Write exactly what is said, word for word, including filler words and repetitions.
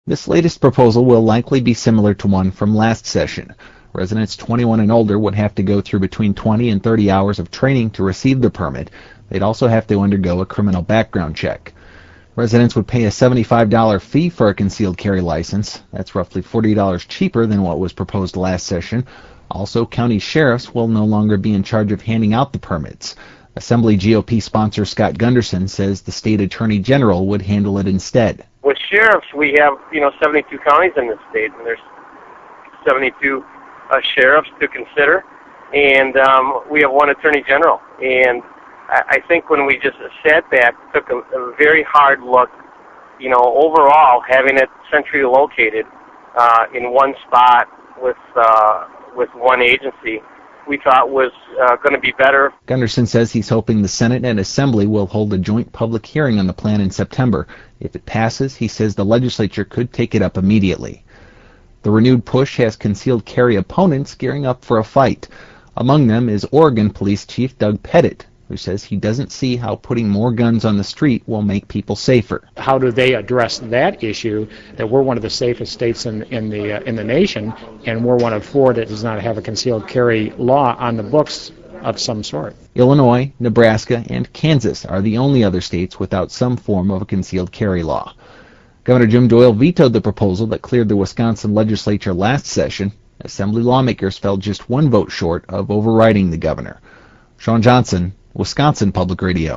This latest proposal will likely be similar to one from last session. Residents twenty-one and older would have to go through between twenty and thirty hours of training to receive the permit. They'd also have to undergo a criminal background check. Residents would pay a seventy-five dollars fee for a concealed carry license. That's roughly forty dollars cheaper than what was proposed last session. Also, county sheriffs will no longer be in charge of handing out the permits. Assembly G O P sponsor Scott Gunderson says the state attorney general would handle it instead. With sheriffs, we have, you know, seventy-two counties in the state, and there's seventy-two uh, sheriffs to consider, and um, we have one attorney general. And I, I think when we just sat back, took a, a very hard look, you know, overall, having it centrally located uh, in one spot with uh, with one agency, we thought was uh, going to be better. Gunderson says he's hoping the Senate and Assembly will hold a joint public hearing on the plan in September. If it passes, he says the legislature could take it up immediately. The renewed push has concealed carry opponents gearing up for a fight. Among them is Oregon Police Chief Doug Pettit, who says he doesn't see how putting more guns on the street will make people safer. How do they address that issue, that we're one of the safest states in, in, the, uh, in the nation, and we're one of four that does not have a concealed carry law on the books of some sort? Illinois, Nebraska, and Kansas are the only other states without some form of a concealed carry law. Governor Jim Doyle vetoed the proposal that cleared the Wisconsin legislature last session. Assembly lawmakers fell just one vote short of overriding the governor. Sean Johnson, Wisconsin Public Radio.